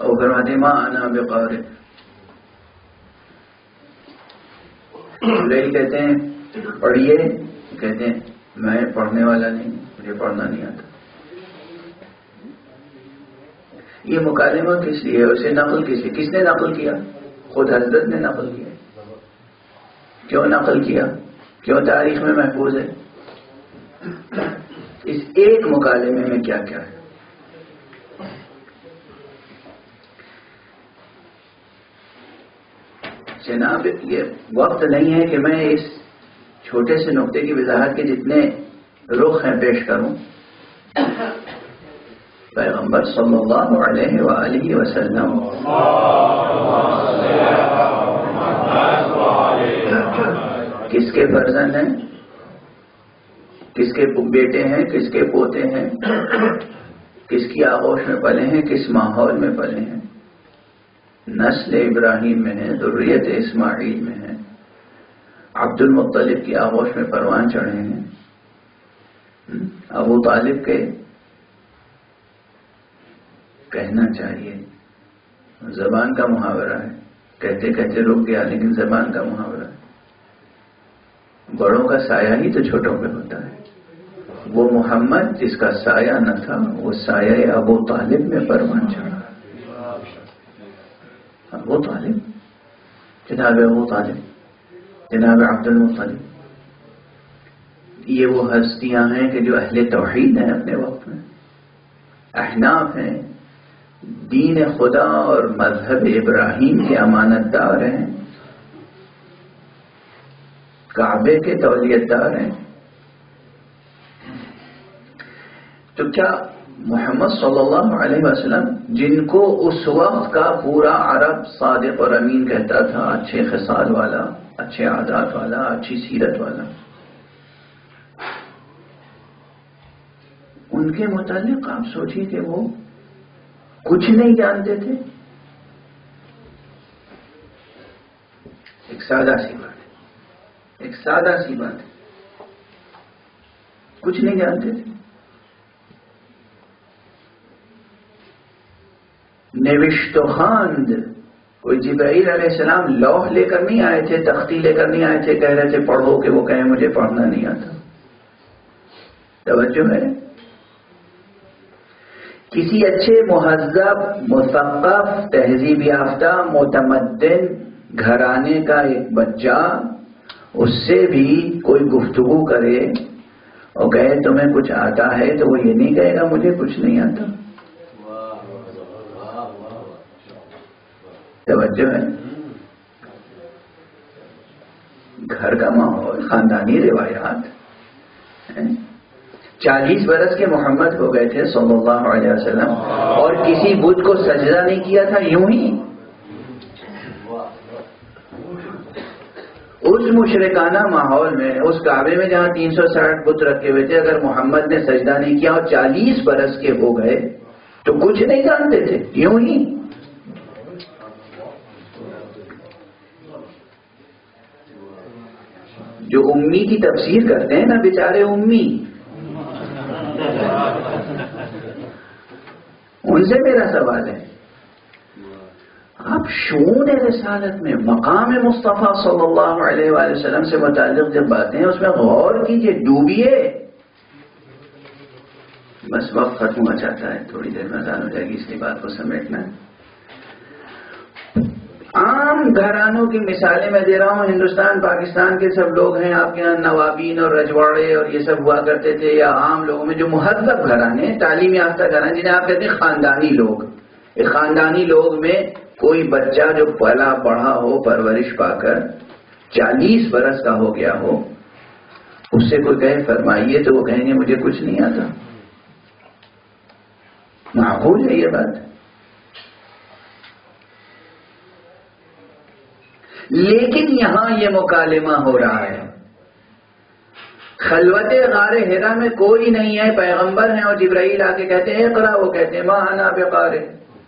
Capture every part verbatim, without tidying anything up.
وہ فرماتے ما انا بقارئ. جبرائیل کہتے ہیں پڑھیے، کہتے ہیں میں پڑھنے والا نہیں، مجھے پڑھنا نہیں آتا. یہ مکالمہ کس لیے، اسے نقل کس لیے، کس نے نقل کیا؟ خود حضرت نے نقل کیا. کیوں نقل کیا؟ کیوں تاریخ میں محفوظ ہے؟ اس ایک مکالمے میں کیا کیا ہے. جناب یہ وقت نہیں ہے کہ میں اس چھوٹے سے نقطے کی وضاحت کے جتنے رخ ہیں پیش کروں. پیغمبر صلی اللہ علیہ وآلہ وسلم کس کے فرزند ہیں، کس کے بیٹے ہیں، کس کے پوتے ہیں، کس کی آغوش میں پلے ہیں، کس ماحول میں پلے ہیں. نسل ابراہیم میں ہے، ذریت اسماعیل میں ہے، عبد المطلب کی آغوش میں پروان چڑھے ہیں. ابو طالب کے کہنا چاہیے، زبان کا محاورہ ہے، کہتے کہتے رک گیا لیکن زبان کا محاورہ ہے. بڑوں کا سایہ ہی تو چھوٹوں پہ ہوتا ہے. وہ محمد جس کا سایہ نہ تھا، وہ سایہ ابو طالب میں پروان چڑھا. ابو طالب، جناب ابو طالب، جناب عبد المطلب، یہ وہ ہستیاں ہیں کہ جو اہل توحید ہیں اپنے وقت میں، احناف ہیں، دین خدا اور مذہب ابراہیم کے امانت دار ہیں، کعبے کے تولیت دار ہیں. تو کیا محمد صلی اللہ علیہ وسلم جن کو اس وقت کا پورا عرب صادق اور امین کہتا تھا، اچھے خصال والا، اچھے عادات والا، اچھی سیرت والا، ان کے متعلق آپ سوچیے کہ وہ کچھ نہیں جانتے تھے. ایک سادہ سی بات ہے، ایک سادہ سی بات ہے، کچھ نہیں جانتے تھے. نوشت و خواند، کوئی جبرائیل علیہ السلام لوح لے کر نہیں آئے تھے، تختی لے کر نہیں آئے تھے کہہ رہے تھے پڑھو کہ وہ کہیں مجھے پڑھنا نہیں آتا. توجہ ہے. کسی اچھے مہذب، مثقف، تہذیب یافتہ، متمدن گھرانے کا ایک بچہ اس سے بھی کوئی گفتگو کرے اور کہے تمہیں کچھ آتا ہے تو وہ یہ نہیں کہے گا مجھے کچھ نہیں آتا. توجہ ہے. گھر کا ماحول، خاندانی روایات. چالیس برس کے محمد ہو گئے تھے صلی اللہ علیہ وسلم اور کسی بت کو سجدہ نہیں کیا تھا. یوں ہی اس مشرکانہ ماحول میں، اس کعبے میں جہاں تین سو ساٹھ بت رکھے ہوئے تھے، اگر محمد نے سجدہ نہیں کیا اور چالیس برس کے ہو گئے تو کچھ نہیں جانتے تھے. یوں ہی جو امی کی تفسیر کرتے ہیں نا بیچارے امی، ان سے میرا سوال ہے، آپ شؤون رسالت میں مقام مصطفیٰ صلی اللہ علیہ وآلہ وسلم سے متعلق جب باتیں ہیں اس میں غور کیجئے، ڈوبیے. بس وقت ختم ہو جاتا ہے، تھوڑی دیر میں اذان ہو جائے گی، اس کی بات کو سمیٹنا ہے. عام گھرانوں کی مثالیں میں دے رہا ہوں. ہندوستان پاکستان کے سب لوگ ہیں، آپ کے یہاں نوابین اور رجواڑے اور یہ سب ہوا کرتے تھے، یا عام لوگوں میں جو مہذب گھرانے، تعلیم یافتہ گھرانے جنہیں آپ کہتے ہیں خاندانی لوگ. اس خاندانی لوگ میں کوئی بچہ جو پلا بڑھا ہو، پرورش پا کر چالیس برس کا ہو گیا ہو، اس سے کوئی کہے فرمائیے تو وہ کہیں گے مجھے کچھ نہیں آتا. معقول ہے یہ بات؟ لیکن یہاں یہ مکالمہ ہو رہا ہے. خلوت غار حرا میں کوئی نہیں ہے، پیغمبر ہیں اور جبرائیل آ کے کہتے ہیں اقرا، وہ کہتے ہیں ما انا بقارئ.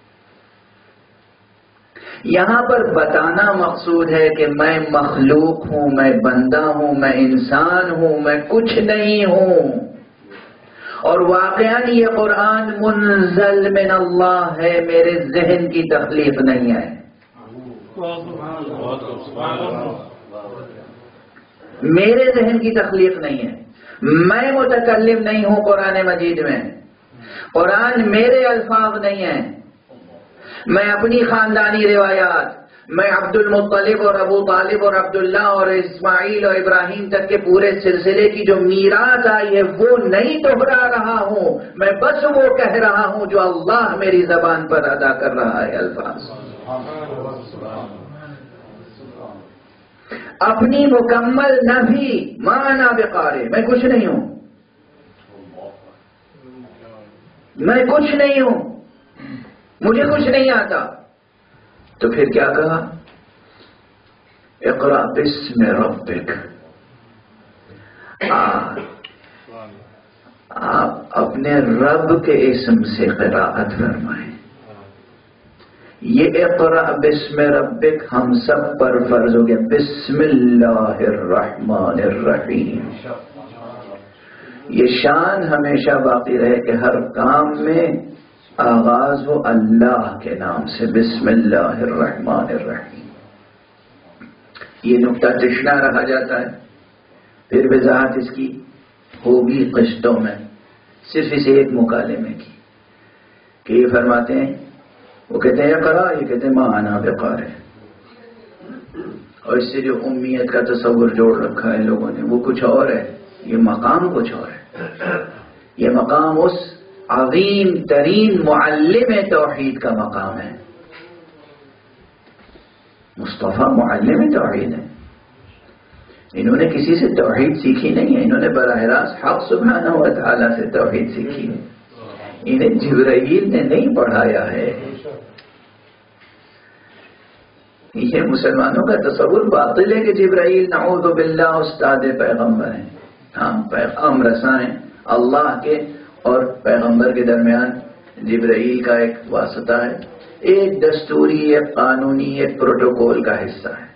یہاں پر بتانا مقصود ہے کہ میں مخلوق ہوں، میں بندہ ہوں، میں انسان ہوں، میں کچھ نہیں ہوں. اور واقعاً یہ قرآن منزل من اللہ ہے، میرے ذہن کی تخلیق نہیں ہے، میرے ذہن کی تخلیق نہیں ہے، میں متکلم نہیں ہوں قرآن مجید میں، قرآن میرے الفاظ نہیں ہیں، میں اپنی خاندانی روایات، میں عبد المطلب اور ابو طالب اور عبداللہ اور اسماعیل اور ابراہیم تک کے پورے سلسلے کی جو میراث آئی ہے وہ نہیں دہرا رہا ہوں، میں بس وہ کہہ رہا ہوں جو اللہ میری زبان پر ادا کر رہا ہے الفاظ۔ اپنی مکمل نفی مانا بقارئ، میں کچھ نہیں ہوں، میں کچھ نہیں ہوں، مجھے کچھ نہیں آتا، تو پھر کیا کہا؟ اقرأ بسم ربک، آپ اپنے رب کے اسم سے قراءت فرمائیں۔ یہ اقرأ بسم ربک ہم سب پر فرض ہو گیا، بسم اللہ الرحمن الرحیم۔ یہ شان ہمیشہ باقی رہے کہ ہر کام میں آغاز ہو اللہ کے نام سے، بسم اللہ الرحمن الرحیم۔ یہ نقطہ تشنا رہا جاتا ہے، پھر وضاحت اس کی ہوگی قسطوں میں، صرف اسے ایک مکالمے کی کہ یہ فرماتے ہیں، وہ کہتے ہیں اقرا، یہ کہتے ہیں ما انا بقارئ، اور اس سے جو امیت کا تصور جوڑ رکھا ہے لوگوں نے وہ کچھ اور ہے، یہ مقام کچھ اور ہے۔ یہ مقام اس عظیم ترین معلم توحید کا مقام ہے، مصطفیٰ معلم توحید ہے۔ انہوں نے کسی سے توحید سیکھی نہیں ہے، انہوں نے براہ راست حق سبحانہ و تعالیٰ سے توحید سیکھی ہے، انہیں جبرائیل نے نہیں پڑھایا ہے۔ یہ مسلمانوں کا تصور باطل ہے کہ جبرائیل نعوذ باللہ استاد پیغمبر ہیں، ہاں پیغام رساں ہیں، اللہ کے اور پیغمبر کے درمیان جبرائیل کا ایک واسطہ ہے، ایک دستوری، ایک قانونی، ایک پروٹوکول کا حصہ ہے،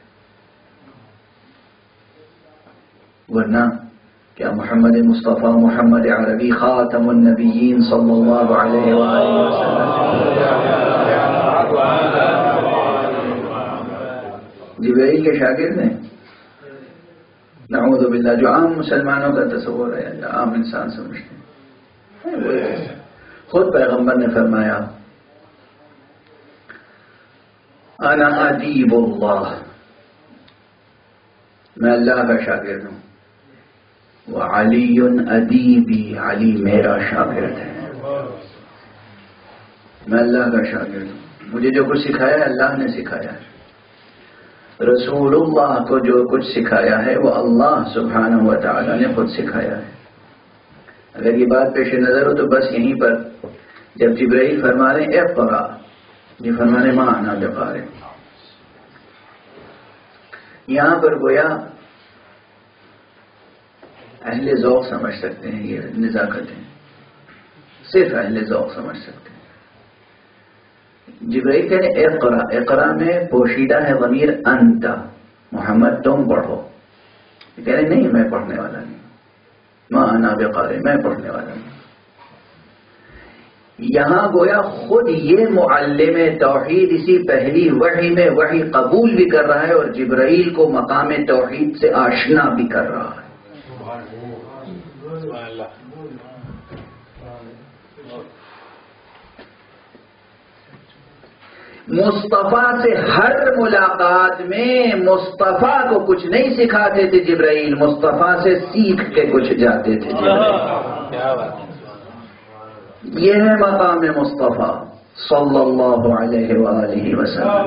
ورنہ کیا محمد مصطفیٰ محمد عربی خاتم النبیین صلی اللہ علیہ وآلہ وسلم جبرائیل کے شاگرد ہیں؟ نعوذ باللہ، جو عام مسلمانوں کا تصور ہے، جو عام انسان سمجھتے ہیں۔ خود پیغمبر نے فرمایا انا ادیب اللہ، میں اللہ کا شاگرد ہوں، وعلی ادیبی، علی میرا شاگرد ہے، میں اللہ کا شاگرد ہوں، مجھے جو کچھ سکھایا ہے اللہ نے سکھایا ہے، رسول اللہ کو جو کچھ سکھایا ہے وہ اللہ سبحانہ و تعالی نے خود سکھایا ہے۔ اگر یہ بات پیش نظر ہو تو بس یہیں پر جب جبرائیل فرما رہے ہیں اقرا، یہ فرما رہے ما انا بقارئ، یہاں پر گویا اہل ذوق سمجھ سکتے ہیں، یہ نزاکت ہے، صرف اہل ذوق سمجھ سکتے ہیں۔ جبرائیل کہہ رہے اقرا، اقرا میں پوشیدہ ہے ضمیر انت، محمد تم پڑھو، یہ کہہ رہے نہیں میں پڑھنے والا نہیں، ما انا بقارئ، میں پڑھنے والا نہیں۔ یہاں گویا خود یہ معلم توحید اسی پہلی وحی میں وحی قبول بھی کر رہا ہے اور جبرائیل کو مقام توحید سے آشنا بھی کر رہا ہے۔ مصطفیٰ سے ہر ملاقات میں مصطفیٰ کو کچھ نہیں سکھاتے تھے جبرائیل، مصطفیٰ سے سیکھ کے کچھ جاتے تھے جبرائیل۔ یہ ہے مقام مصطفیٰ صلی اللہ علیہ وآلہ وسلم۔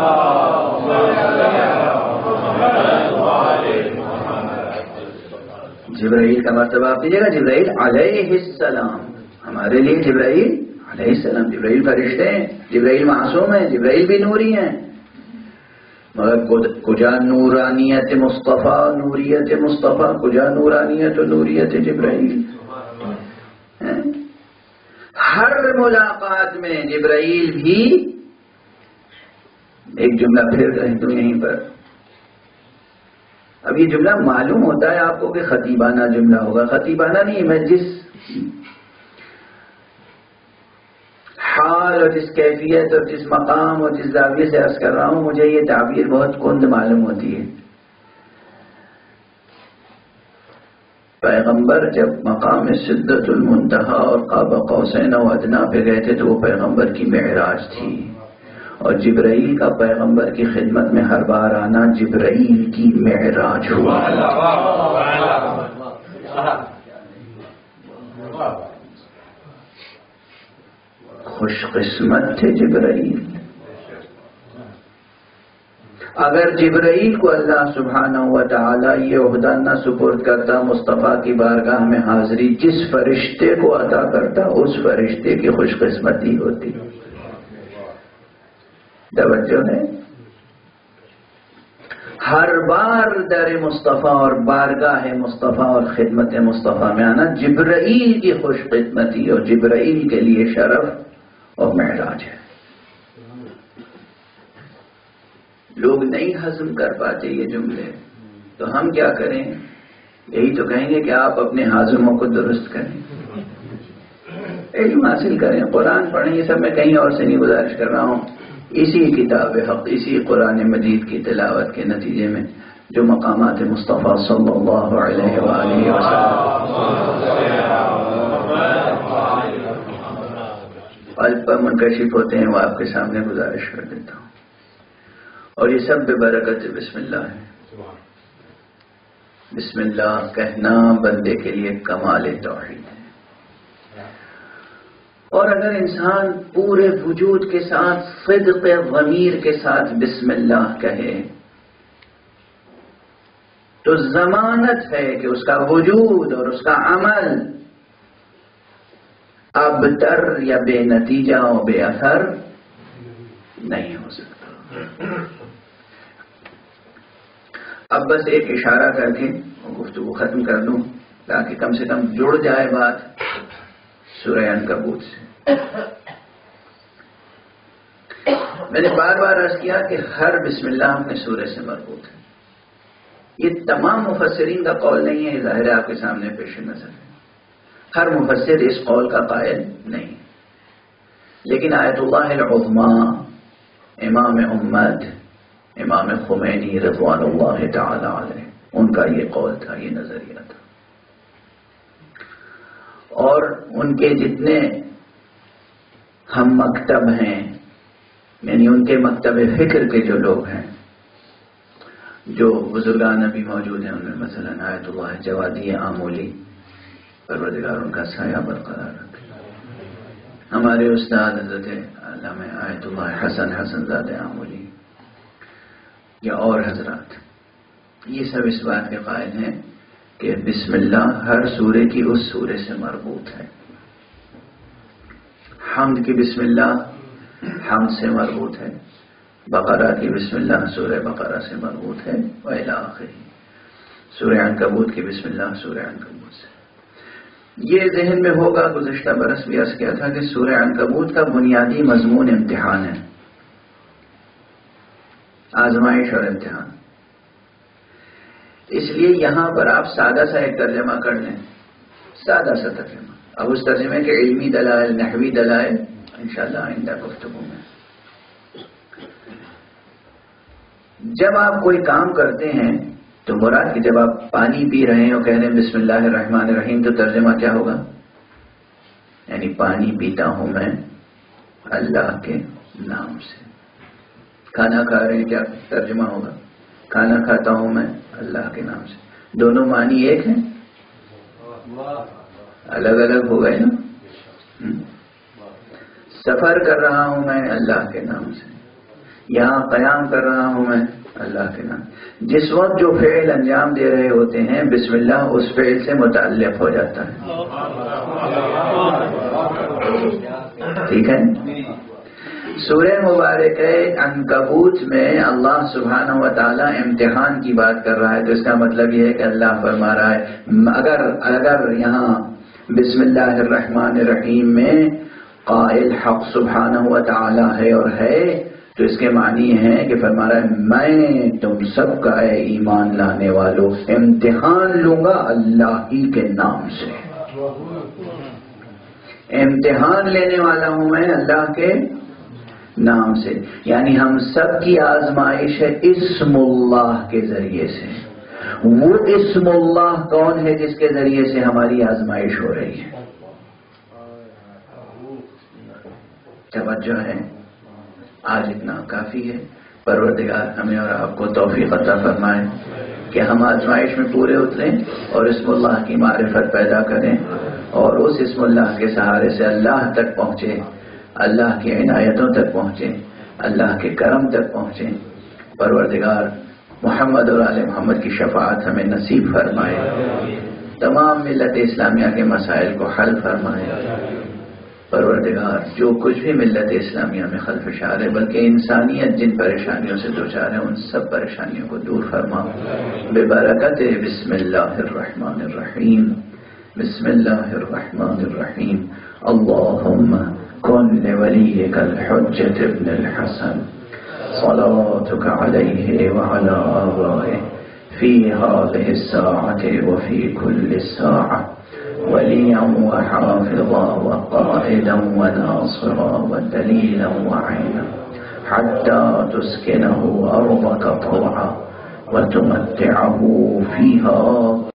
جبرائیل کا مرتبہ آپ دیجیے گا، جبرائیل علیہ السلام، ہمارے لیے جبرائیل علیہ السلام، جبرائیل فرشتے ہیں، جبرائیل معصوم ہیں، جبرائیل بھی نوری ہیں، مگر کجا نورانیت مصطفیٰ، نوریت مصطفیٰ، کجا نورانیت و نوریت جبرائیل۔ ہر ملاقات میں جبرائیل بھی ایک جملہ پھر کہیں تو یہیں پر، اب یہ جملہ معلوم ہوتا ہے آپ کو کہ خطیبانہ جملہ ہوگا، خطیبانہ نہیں، میں جس حال اور جس کیفیت اور جس مقام اور جس زاویے سے عرض کر رہا ہوں، مجھے یہ تعبیر بہت کند معلوم ہوتی ہے۔ پیغمبر جب مقام سدرۃ المنتہا اور قاب قوسین و ادنا پہ گئے تھے تو وہ پیغمبر کی معراج تھی، اور جبرائیل کا پیغمبر کی خدمت میں ہر بار آنا جبرائیل کی معراج ہوا۔ خوش قسمت تھے جبرائیل۔ اگر جبرائیل کو اللہ سبحانہ و تعالی یہ عہدہ نہ سپرد کرتا مصطفیٰ کی بارگاہ میں حاضری جس فرشتے کو عطا کرتا، اس فرشتے کی خوش قسمتی ہوتی۔ توجہ ہے، ہر بار در مصطفیٰ اور بارگاہ مصطفیٰ اور خدمت مصطفیٰ میں آنا جبرائیل کی خوش قسمتی اور جبرائیل کے لیے شرف اور معراج ہے۔ لوگ نہیں ہضم کر پاتے یہ جملے، تو ہم کیا کریں؟ یہی تو کہیں گے کہ آپ اپنے ہاضموں کو درست کریں، علم حاصل کریں، قرآن پڑھیں۔ یہ سب میں کہیں اور سے نہیں گزارش کر رہا ہوں، اسی کتاب حق، اسی قرآن مجید کی تلاوت کے نتیجے میں جو مقامات مصطفیٰ صلی اللہ علیہ وآلہ وسلم پر منکشف ہوتے ہیں، وہ آپ کے سامنے گزارش کر دیتا ہوں۔ اور یہ سب بے برکت بسم اللہ ہے۔ بسم اللہ کہنا بندے کے لیے کمال توحید ہے، اور اگر انسان پورے وجود کے ساتھ صدق ضمیر کے ساتھ بسم اللہ کہے تو ضمانت ہے کہ اس کا وجود اور اس کا عمل ابتر یا بے نتیجہ و بے اثر نہیں ہو سکتا۔ اب بس ایک اشارہ کر کے گفتگو ختم کر دوں تاکہ کم سے کم جڑ جائے بات سورہ عنکبوت سے۔ میں نے بار بار عرض کیا کہ ہر بسم اللہ اپنے سورہ سے مربوط ہے۔ یہ تمام مفسرین کا قول نہیں ہے، ظاہر ہے آپ کے سامنے پیش نظر ہے، ہر مفسر اس قول کا قائل نہیں، لیکن آیت اللہ العظمیٰ امام امت امام خمینی رضوان اللہ تعالی علیہ، ان کا یہ قول تھا، یہ نظریہ تھا، اور ان کے جتنے ہم مکتب ہیں، یعنی ان کے مکتب فکر کے جو لوگ ہیں، جو بزرگان ابھی موجود ہیں، ان میں مثلا آیت اللہ جوادی آمولی، پروردگار ان کا سایہ برقرار رکھے، ہمارے استاد حضرت علامہ آیت اللہ حسن حسن زادہ آمولی یا اور حضرات، یہ سب اس بات کے قائل ہیں کہ بسم اللہ ہر سورے کی اس سورے سے مربوط ہے۔ حمد کی بسم اللہ حمد سے مربوط ہے، بقرہ کی بسم اللہ سورہ بقرہ سے مربوط ہے، وإلی آخرہ۔ سورہ عنکبوت کی بسم اللہ سورہ عنکبوت سے۔ یہ ذہن میں ہوگا، گزشتہ برس بھی عرض کیا تھا کہ سورہ عنکبوت کا بنیادی مضمون امتحان ہے، آزمائش اور امتحان۔ اس لیے یہاں پر آپ سادہ سا ایک ترجمہ کر لیں، سادہ سا ترجمہ، اب اس ترجمے کے علمی دلائل، نحوی دلائل انشاءاللہ آئندہ گفتگو میں۔ جب آپ کوئی کام کرتے ہیں تو مراد کہ جب آپ پانی پی رہے ہیں اور کہہ رہے ہیں بسم اللہ الرحمن الرحیم، تو ترجمہ کیا ہوگا؟ یعنی پانی پیتا ہوں میں اللہ کے نام سے۔ کھانا کھا رہے ہیں، کیا ترجمہ ہوگا؟ کھانا کھاتا ہوں میں اللہ کے نام سے۔ دونوں معنی ایک ہیں؟ الگ الگ ہو گئے نا۔ سفر کر رہا ہوں میں اللہ کے نام سے، یہاں قیام کر رہا ہوں میں اللہ کے نام۔ جس وقت جو فعل انجام دے رہے ہوتے ہیں بسم اللہ اس فعل سے متعلق ہو جاتا ہے، ٹھیک ہے؟ سورہ مبارک عنکبوت میں اللہ سبحانہ و تعالی امتحان کی بات کر رہا ہے، تو اس کا مطلب یہ ہے کہ اللہ فرما رہا ہے اگر اگر یہاں بسم اللہ الرحمن الرحیم میں قائل حق سبحانہ و تعالی ہے اور ہے، تو اس کے معنی ہے کہ فرما رہا ہے میں تم سب کا اے ایمان لانے والوں امتحان لوں گا اللہ ہی کے نام سے۔ امتحان لینے والا ہوں میں اللہ کے نام سے. یعنی ہم سب کی آزمائش ہے اسم اللہ کے ذریعے سے. وہ اسم اللہ کون ہے جس کے ذریعے سے ہماری آزمائش ہو رہی ہے؟ توجہ ہے. آج اتنا کافی ہے. پروردگار ہمیں اور آپ کو توفیق عطا فرمائے کہ ہم آزمائش میں پورے اتریں اور اسم اللہ کی معرفت پیدا کریں اور اس اسم اللہ کے سہارے سے اللہ تک پہنچے، اللہ کی عنایتوں تک پہنچیں، اللہ کے کرم تک پہنچیں. پروردگار محمد اور آل محمد کی شفاعت ہمیں نصیب فرمائے. تمام ملت اسلامیہ کے مسائل کو حل فرمائے. پروردگار جو کچھ بھی ملت اسلامیہ میں خلفشار ہے بلکہ انسانیت جن پریشانیوں سے دوچار ہے ان سب پریشانیوں کو دور فرما ببرکت بسم اللہ الرحمن الرحیم. بسم اللہ الرحمن الرحیم. اللہم کن لولیک الحجة ابن الحسن صلاتك عليه وعلى آبائه في هذه الساعة وفي كل الساعة وليا وحافظا وقائدا وناصرا ودليلا وعينا حتى تسكنه أرضك طوعا وتمتعه فيها